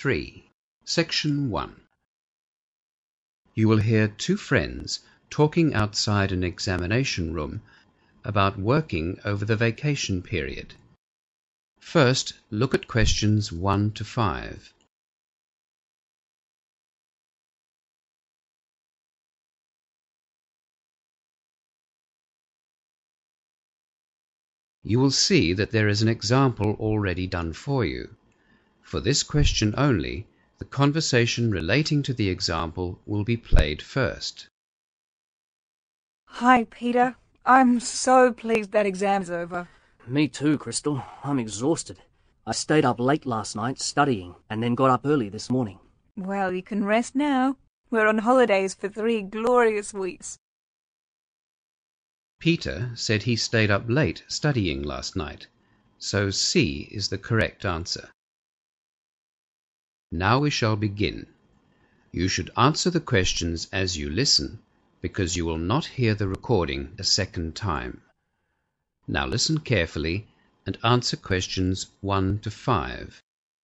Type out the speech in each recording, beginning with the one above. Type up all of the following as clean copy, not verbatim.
3, Section 1. You will hear two friends talking outside an examination room about working over the vacation period. First, look at questions 1 to 5. You will see that there is an example already done for you. For this question only, the conversation relating to the example will be played first. Hi, Peter. I'm so pleased that exam's over. Me too, Crystal. I'm exhausted. I stayed up late last night studying and then got up early this morning. Well, you can rest now. We're on holidays for 3 glorious weeks. Peter said he stayed up late studying last night, so C is the correct answer. Now we shall begin. You should answer the questions as you listen, because you will not hear the recording a second time. Now listen carefully and answer questions 1 to 5.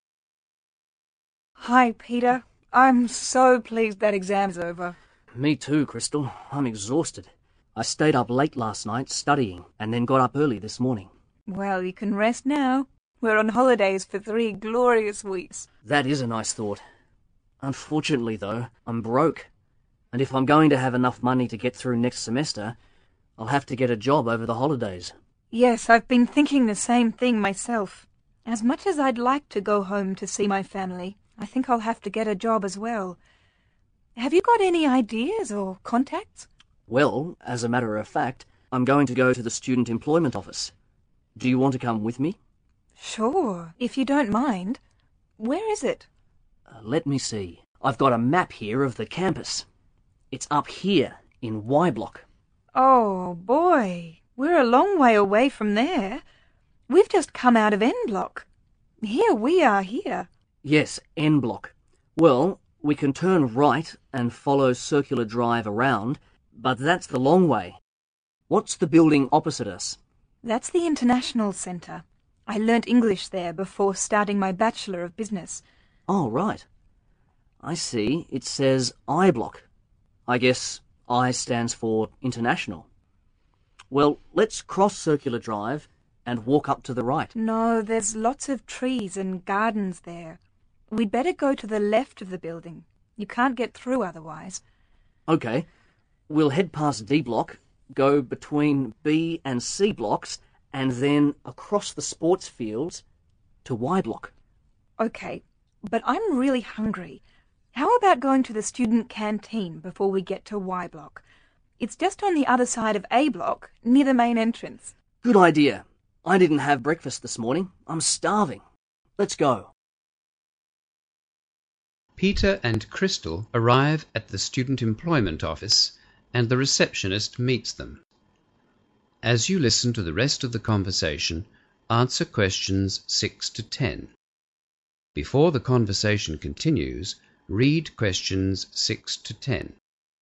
Hi, Peter. I'm so pleased that exam's over. Me too, Crystal. I'm exhausted. I stayed up late last night studying and then got up early this morning. Well, you can rest now. We're on holidays for 3 glorious weeks. That is a nice thought. Unfortunately, though, I'm broke. And if I'm going to have enough money to get through next semester, I'll have to get a job over the holidays. Yes, I've been thinking the same thing myself. As much as I'd like to go home to see my family, I think I'll have to get a job as well. Have you got any ideas or contacts? Well, as a matter of fact, I'm going to go to the Student Employment Office. Do you want to come with me? Sure, if you don't mind. Where is it? Let me see. I've got a map here of the campus. It's up here in Y Block. Oh, boy. We're a long way away from there. We've just come out of N Block. Here we are here. Yes, N Block. Well, we can turn right and follow Circular Drive around, but that's the long way. What's the building opposite us? That's the International Centre. I learnt English there before starting my Bachelor of Business. Oh, right. I see. It says I Block. I guess I stands for International. Well, let's cross Circular Drive and walk up to the right. No, there's lots of trees and gardens there. We'd better go to the left of the building. You can't get through otherwise. OK. We'll head past D Block, go between B and C blocks, and then across the sports fields to Y Block. OK, but I'm really hungry. How about going to the student canteen before we get to Y Block? It's just on the other side of A Block, near the main entrance. Good idea. I didn't have breakfast this morning. I'm starving. Let's go. Peter and Crystal arrive at the Student Employment Office and the receptionist meets them. As you listen to the rest of the conversation, answer questions 6 to 10. Before the conversation continues, read questions 6 to 10.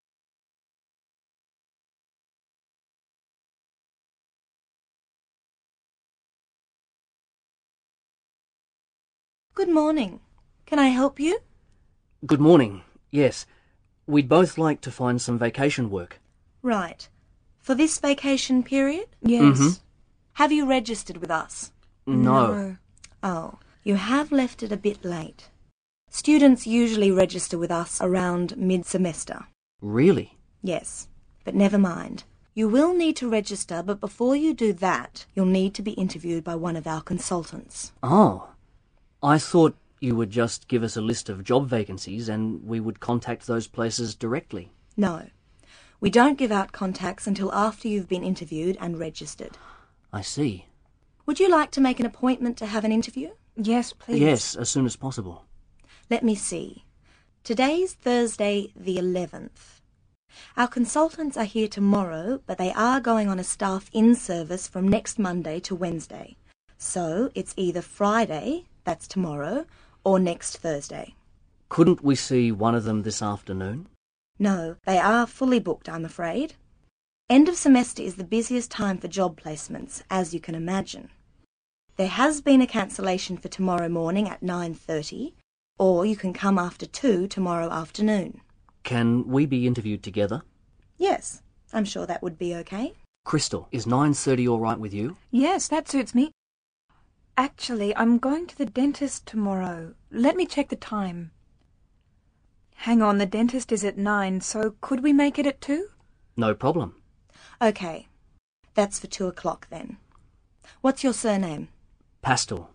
Good morning. Can I help you? Good morning. Yes. We'd both like to find some vacation work. Right. For this vacation period? Yes. Mhm. Have you registered with us? No. Oh, you have left it a bit late. Students usually register with us around mid-semester. Really? Yes, but never mind. You will need to register, but before you do that, you'll need to be interviewed by one of our consultants. Oh. I thought you would just give us a list of job vacancies and we would contact those places directly. No. We don't give out contacts until after you've been interviewed and registered. I see. Would you like to make an appointment to have an interview? Yes, please. Yes, as soon as possible. Let me see. Today's Thursday the 11th. Our consultants are here tomorrow, but they are going on a staff in-service from next Monday to Wednesday. So it's either Friday, that's tomorrow, or next Thursday. Couldn't we see one of them this afternoon? No, they are fully booked, I'm afraid. End of semester is the busiest time for job placements, as you can imagine. There has been a cancellation for tomorrow morning at 9:30, Or you can come after 2 tomorrow afternoon. Can we be interviewed together? Yes, I'm sure that would be okay. Crystal, is 9:30 all right with you? Yes, that suits me. Actually, I'm going to the dentist tomorrow. Let me check the time. Hang on, the dentist is at 9, so could we make it at 2? No problem. Okay, that's for 2 o'clock then. What's your surname? Pastel.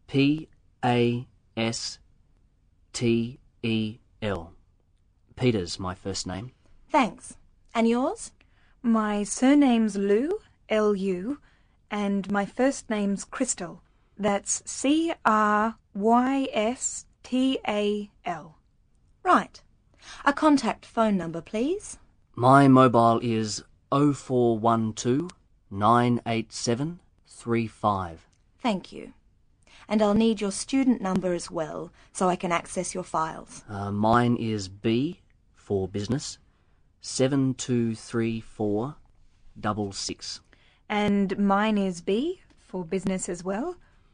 P-A-S-T-E-L. Peter's my first name. Thanks. And yours? My surname's Lou, L-U, and my first name's Crystal. That's C-R-Y-S-T-A-L. Right. A contact phone number, please. My mobile is 0412 987 35. Thank you. And I'll need your student number as well, so I can access your files. Mine is B for business, 723466. And mine is B, for business as well,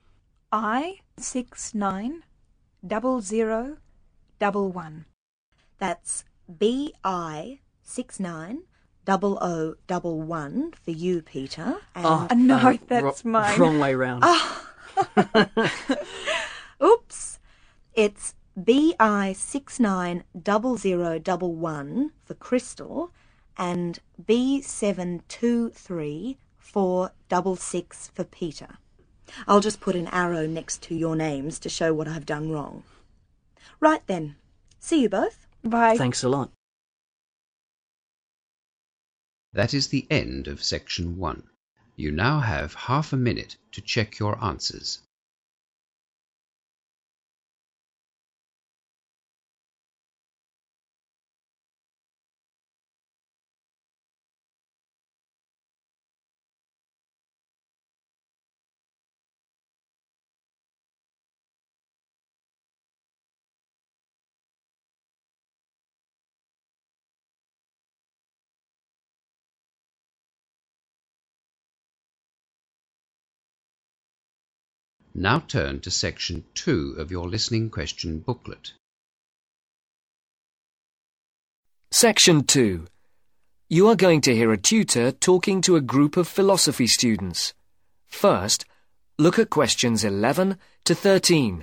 I690011. That's BI690011 for you, Peter. And No, that's mine. Wrong way round. Oops. It's BI690011 for Crystal and B723466 for Peter. I'll just put an arrow next to your names to show what I've done wrong. Right then. See you both. Bye. Thanks a lot. That is the end of section 1. You now have half a minute to check your answers. Now turn to section 2 of your listening question booklet. Section 2. You are going to hear a tutor talking to a group of philosophy students. First, look at questions 11 to 13.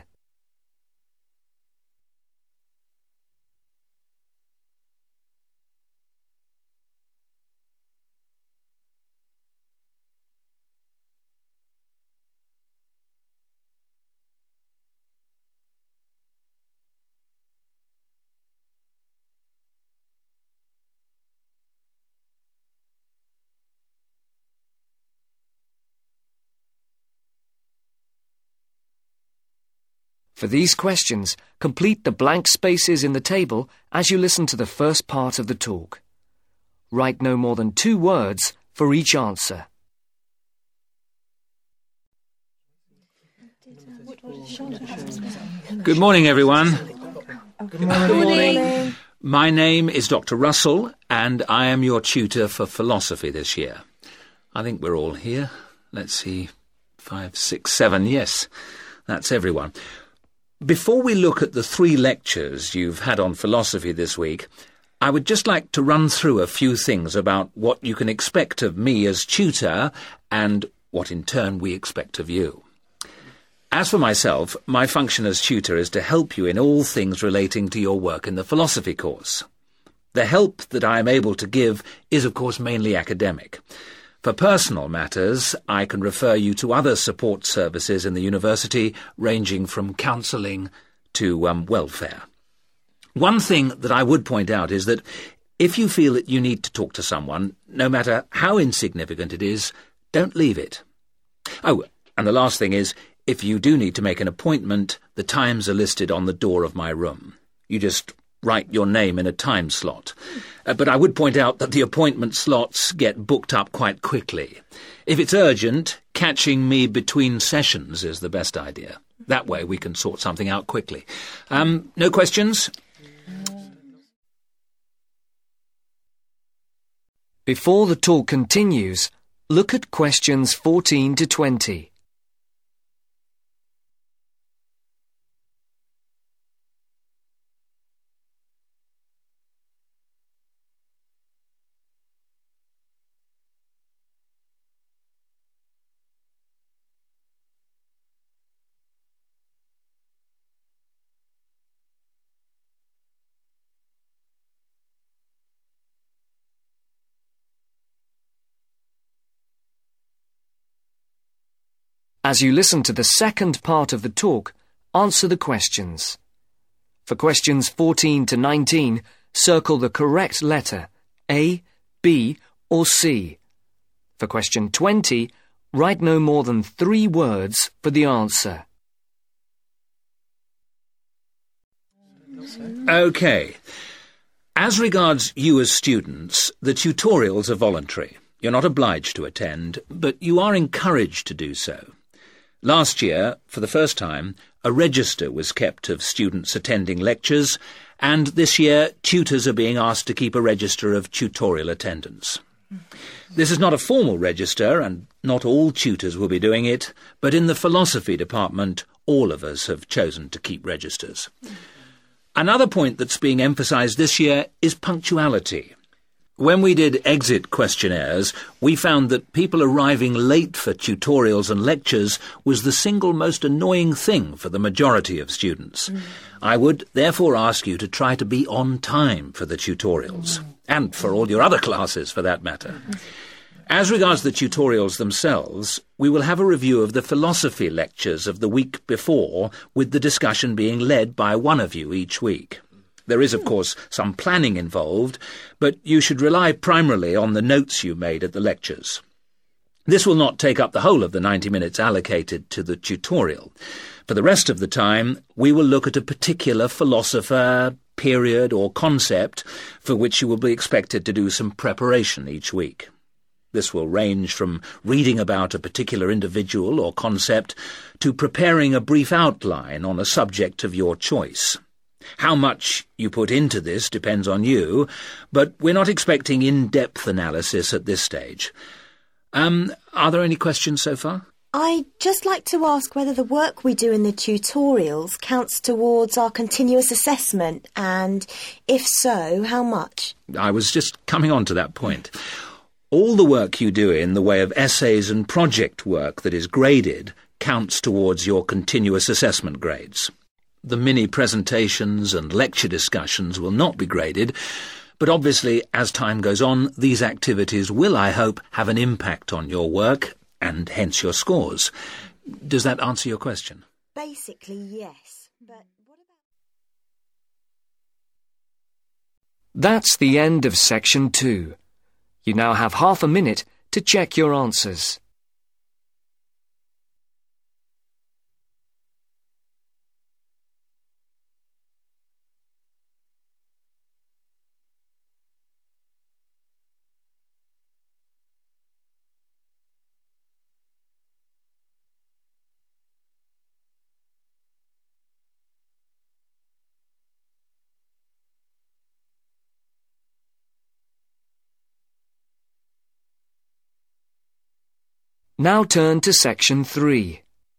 For these questions, complete the blank spaces in the table as you listen to the first part of the talk. Write no more than 2 words for each answer. Good morning, everyone. Good morning. My name is Dr. Russell, and I am your tutor for philosophy this year. I think we're all here. Let's see, 5, 6, 7. Yes, that's everyone. Before we look at the 3 lectures you've had on philosophy this week, I would just like to run through a few things about what you can expect of me as tutor and what in turn we expect of you. As for myself, my function as tutor is to help you in all things relating to your work in the philosophy course. The help that I am able to give is, of course, mainly academic. For personal matters, I can refer you to other support services in the university, ranging from counselling to welfare. One thing that I would point out is that if you feel that you need to talk to someone, no matter how insignificant it is, don't leave it. Oh, and the last thing is, if you do need to make an appointment, the times are listed on the door of my room. You just write your name in a time slot. But I would point out that the appointment slots get booked up quite quickly. If it's urgent, catching me between sessions is the best idea. That way we can sort something out quickly. No questions? Before the talk continues, look at questions 14 to 20. As you listen to the second part of the talk, answer the questions. For questions 14 to 19, circle the correct letter, A, B, or C. For question 20, write no more than 3 words for the answer. OK. As regards you as students, the tutorials are voluntary. You're not obliged to attend, but you are encouraged to do so. Last year, for the first time, a register was kept of students attending lectures, and this year tutors are being asked to keep a register of tutorial attendance. This is not a formal register, and not all tutors will be doing it, but in the philosophy department, all of us have chosen to keep registers. Another point that's being emphasised this year is punctuality. When we did exit questionnaires, we found that people arriving late for tutorials and lectures was the single most annoying thing for the majority of students. I would therefore ask you to try to be on time for the tutorials, and for all your other classes for that matter. As regards the tutorials themselves, we will have a review of the philosophy lectures of the week before, with the discussion being led by one of you each week. There is, of course, some planning involved, but you should rely primarily on the notes you made at the lectures. This will not take up the whole of the 90 minutes allocated to the tutorial. For the rest of the time, we will look at a particular philosopher, period or concept for which you will be expected to do some preparation each week. This will range from reading about a particular individual or concept to preparing a brief outline on a subject of your choice. How much you put into this depends on you, but we're not expecting in-depth analysis at this stage. Are there any questions so far? I'd just like to ask whether the work we do in the tutorials counts towards our continuous assessment, and if so, how much? I was just coming on to that point. All the work you do in the way of essays and project work that is graded counts towards your continuous assessment grades. The mini-presentations and lecture discussions will not be graded, but obviously, as time goes on, these activities will, I hope, have an impact on your work, and hence your scores. Does that answer your question? Basically, yes, but what about... That's the end of section 2. You now have half a minute to check your answers. Now turn to section 3.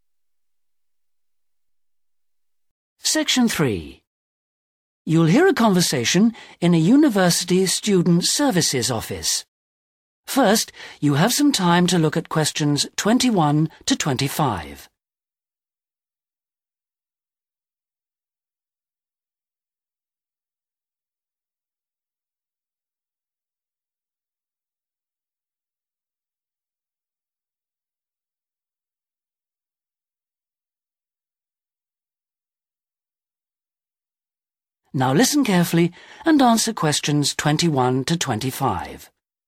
Section 3. You'll hear a conversation in a university student services office. First, you have some time to look at questions 21 to 25. Now listen carefully and answer questions 21 to 25.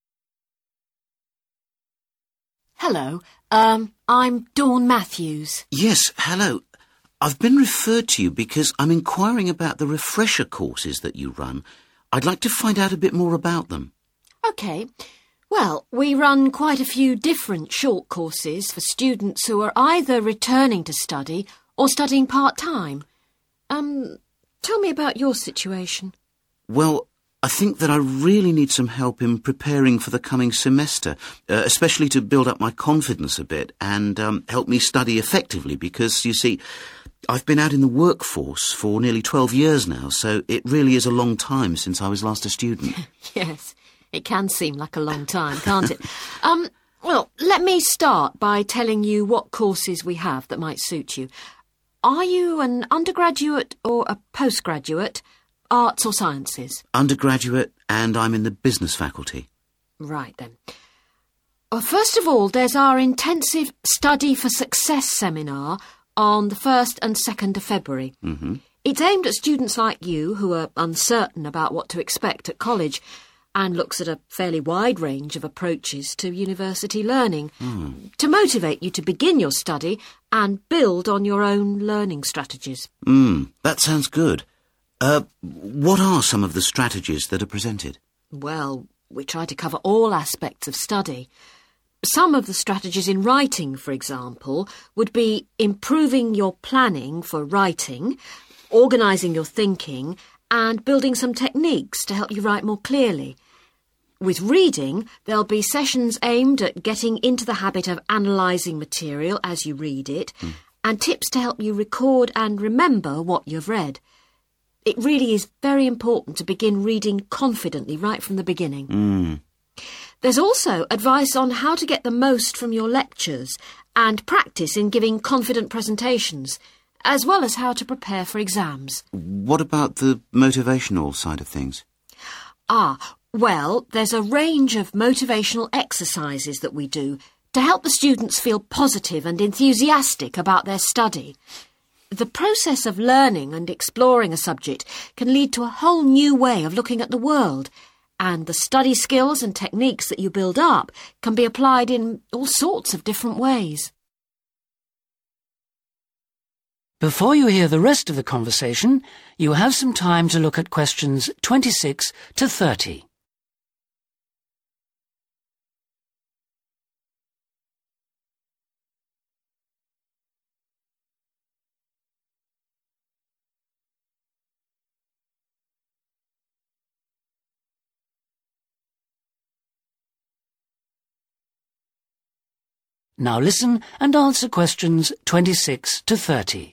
Hello, I'm Dawn Matthews. Yes, hello. I've been referred to you because I'm inquiring about the refresher courses that you run. I'd like to find out a bit more about them. OK. Well, we run quite a few different short courses for students who are either returning to study or studying part-time. Tell me about your situation. Well, I think that I really need some help in preparing for the coming semester, especially to build up my confidence a bit and help me study effectively because, you see, I've been out in the workforce for nearly 12 years now, so it really is a long time since I was last a student. Yes, it can seem like a long time, can't it? Well, let me start by telling you what courses we have that might suit you. Are you an undergraduate or a postgraduate, arts or sciences? Undergraduate, and I'm in the business faculty. Right then. First of all, there's our intensive Study for Success seminar on the 1st and 2nd of February. Mm-hmm. It's aimed at students like you who are uncertain about what to expect at college and looks at a fairly wide range of approaches to university learning to motivate you to begin your study and build on your own learning strategies. That sounds good. What are some of the strategies that are presented? Well, we try to cover all aspects of study. Some of the strategies in writing, for example, would be improving your planning for writing, organising your thinking, and building some techniques to help you write more clearly. With reading, there'll be sessions aimed at getting into the habit of analysing material as you read it, and tips to help you record and remember what you've read. It really is very important to begin reading confidently right from the beginning. There's also advice on how to get the most from your lectures and practice in giving confident presentations, as well as how to prepare for exams. What about the motivational side of things? Well, there's a range of motivational exercises that we do to help the students feel positive and enthusiastic about their study. The process of learning and exploring a subject can lead to a whole new way of looking at the world, and the study skills and techniques that you build up can be applied in all sorts of different ways. Before you hear the rest of the conversation, you have some time to look at questions 26 to 30. Now listen and answer questions 26 to 30.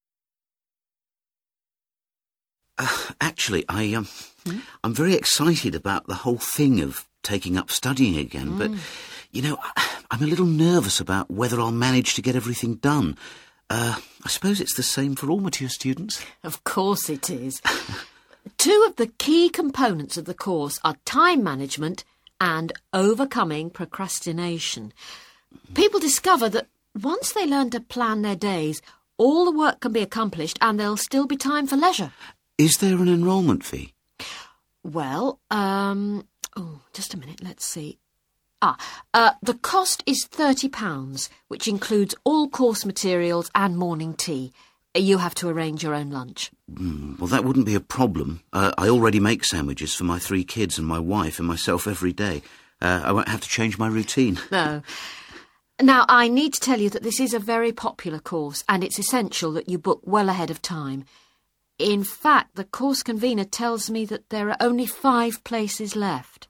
Actually, I'm very excited about the whole thing of taking up studying again, but, I'm a little nervous about whether I'll manage to get everything done. I suppose it's the same for all mature students. Of course it is. Two of the key components of the course are time management and overcoming procrastination. People discover that once they learn to plan their days, all the work can be accomplished and there'll still be time for leisure. Is there an enrolment fee? Well, just a minute, let's see. The cost is £30, which includes all course materials and morning tea. You have to arrange your own lunch. Well, that wouldn't be a problem. I already make sandwiches for my 3 kids and my wife and myself every day. I won't have to change my routine. No. Now, I need to tell you that this is a very popular course and it's essential that you book well ahead of time. In fact, the course convener tells me that there are only 5 places left.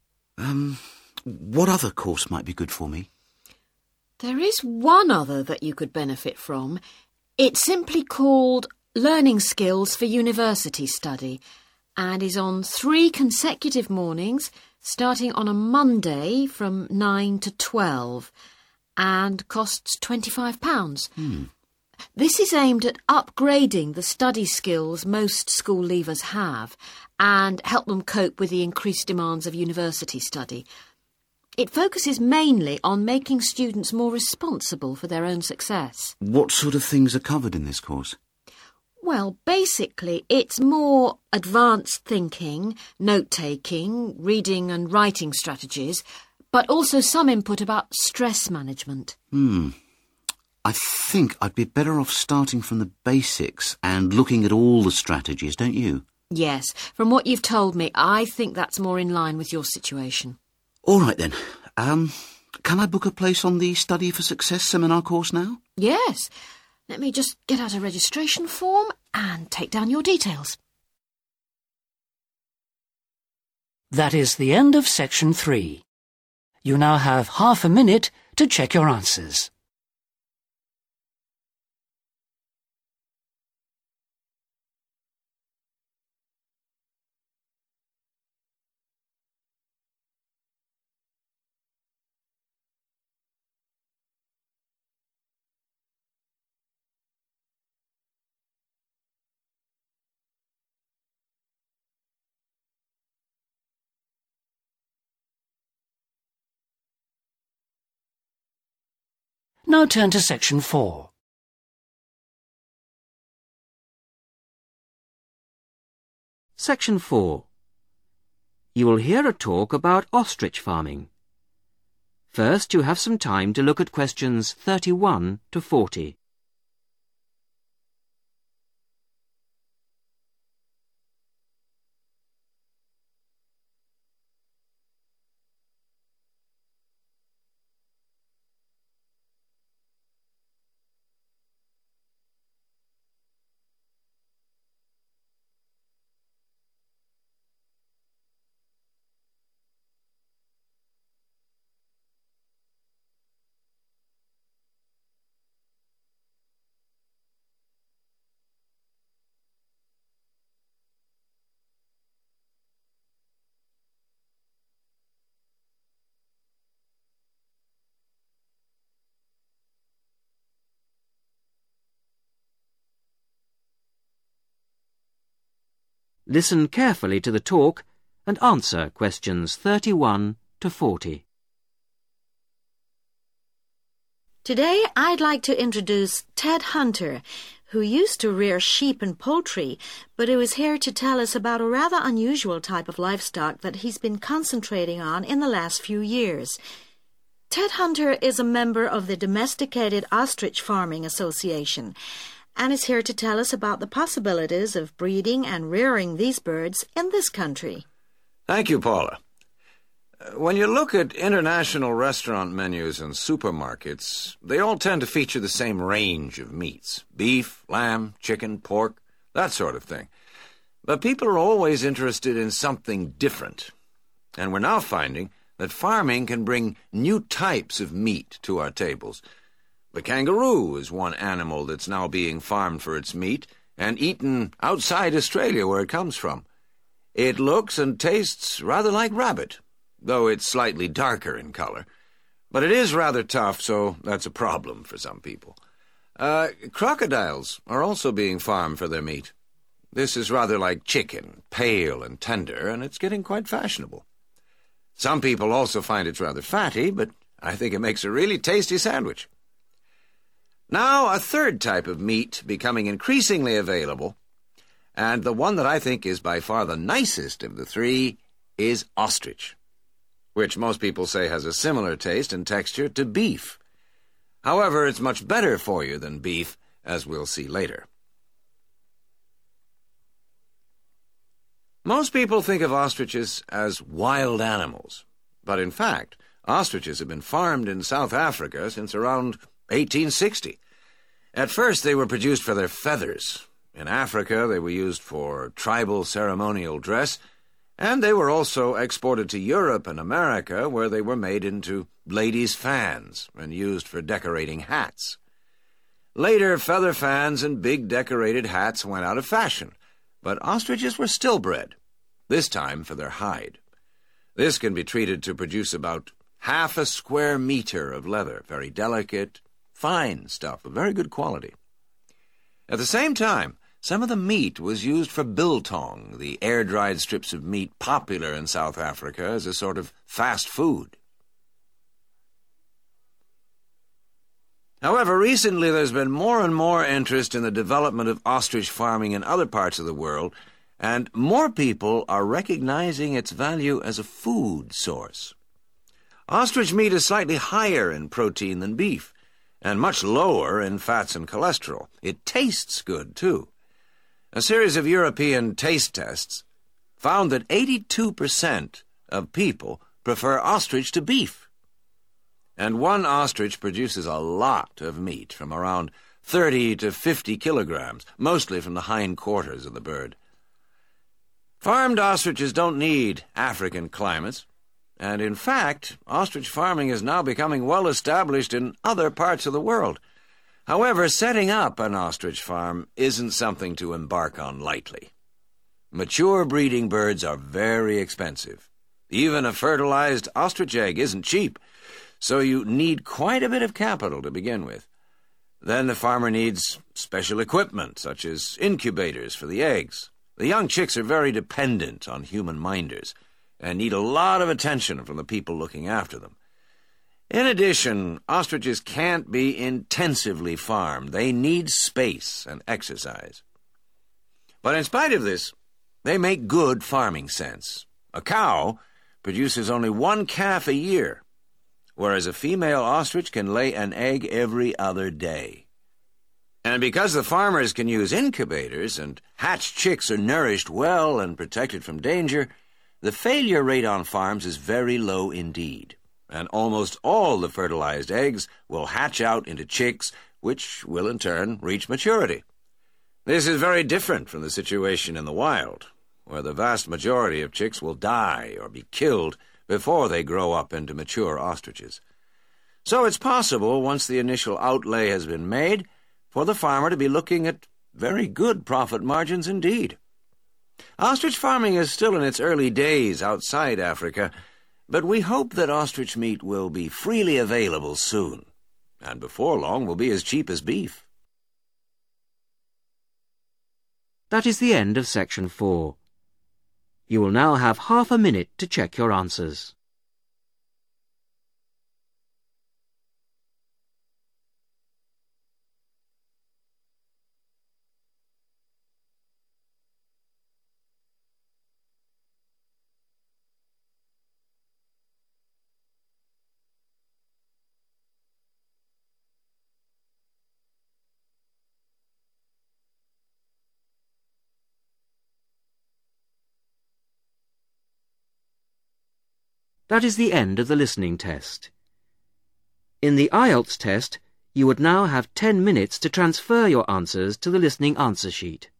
What other course might be good for me? There is one other that you could benefit from. It's simply called Learning Skills for University Study and is on 3 consecutive mornings, starting on a Monday from 9 to 12, and costs £25. This is aimed at upgrading the study skills most school leavers have and help them cope with the increased demands of university study. It focuses mainly on making students more responsible for their own success. What sort of things are covered in this course? Well, basically, it's more advanced thinking, note-taking, reading and writing strategies, but also some input about stress management. I think I'd be better off starting from the basics and looking at all the strategies, don't you? Yes, from what you've told me, I think that's more in line with your situation. All right then. Can I book a place on the Study for Success seminar course now? Yes. Let me just get out a registration form and take down your details. That is the end of section 3. You now have half a minute to check your answers. now turn to section 4. Section 4. You will hear a talk about ostrich farming. First, you have some time to look at questions 31 to 40. Listen carefully to the talk and answer questions 31 to 40. Today I'd like to introduce Ted Hunter, who used to rear sheep and poultry, but who is here to tell us about a rather unusual type of livestock that he's been concentrating on in the last few years. Ted Hunter is a member of the Domesticated Ostrich Farming Association, and is here to tell us about the possibilities of breeding and rearing these birds in this country. Thank you, Paula. When you look at international restaurant menus and supermarkets, they all tend to feature the same range of meats: beef, lamb, chicken, pork, that sort of thing. But people are always interested in something different. And we're now finding that farming can bring new types of meat to our tables. The kangaroo is one animal that's now being farmed for its meat and eaten outside Australia, where it comes from. It looks and tastes rather like rabbit, though it's slightly darker in color. But it is rather tough, so that's a problem for some people. Crocodiles are also being farmed for their meat. This is rather like chicken, pale and tender, and it's getting quite fashionable. Some people also find it's rather fatty, but I think it makes a really tasty sandwich. Now, a third type of meat becoming increasingly available, and the one that I think is by far the nicest of the three, is ostrich, which most people say has a similar taste and texture to beef. However, it's much better for you than beef, as we'll see later. Most people think of ostriches as wild animals, but in fact, ostriches have been farmed in South Africa since around 1860. At first, they were produced for their feathers. In Africa, they were used for tribal ceremonial dress, and they were also exported to Europe and America, where they were made into ladies' fans and used for decorating hats. Later, feather fans and big decorated hats went out of fashion, but ostriches were still bred, this time for their hide. This can be treated to produce about half a square meter of leather, very delicate, fine stuff of very good quality. At the same time, some of the meat was used for biltong, the air-dried strips of meat popular in South Africa as a sort of fast food. However, recently there's been more and more interest in the development of ostrich farming in other parts of the world, and more people are recognizing its value as a food source. Ostrich meat is slightly higher in protein than beef, and much lower in fats and cholesterol. It tastes good, too. A series of European taste tests found that 82% of people prefer ostrich to beef. And one ostrich produces a lot of meat, from around 30 to 50 kilograms, mostly from the hind quarters of the bird. Farmed ostriches don't need African climates, and in fact, ostrich farming is now becoming well established in other parts of the world. However, setting up an ostrich farm isn't something to embark on lightly. Mature breeding birds are very expensive. Even a fertilized ostrich egg isn't cheap, so you need quite a bit of capital to begin with. Then the farmer needs special equipment, such as incubators for the eggs. The young chicks are very dependent on human minders, and need a lot of attention from the people looking after them. In addition, ostriches can't be intensively farmed. They need space and exercise. But in spite of this, they make good farming sense. A cow produces only 1 calf a year, whereas a female ostrich can lay an egg every other day. And because the farmers can use incubators and hatched chicks are nourished well and protected from danger, the failure rate on farms is very low indeed. And almost all the fertilized eggs will hatch out into chicks, which will in turn reach maturity. This is very different from the situation in the wild, where the vast majority of chicks will die or be killed before they grow up into mature ostriches. So it's possible, once the initial outlay has been made, for the farmer to be looking at very good profit margins indeed. Ostrich farming is still in its early days outside Africa, but we hope that ostrich meat will be freely available soon, and before long will be as cheap as beef. That is the end of section 4. You will now have half a minute to check your answers. That is the end of the listening test. In the IELTS test, you would now have 10 minutes to transfer your answers to the listening answer sheet.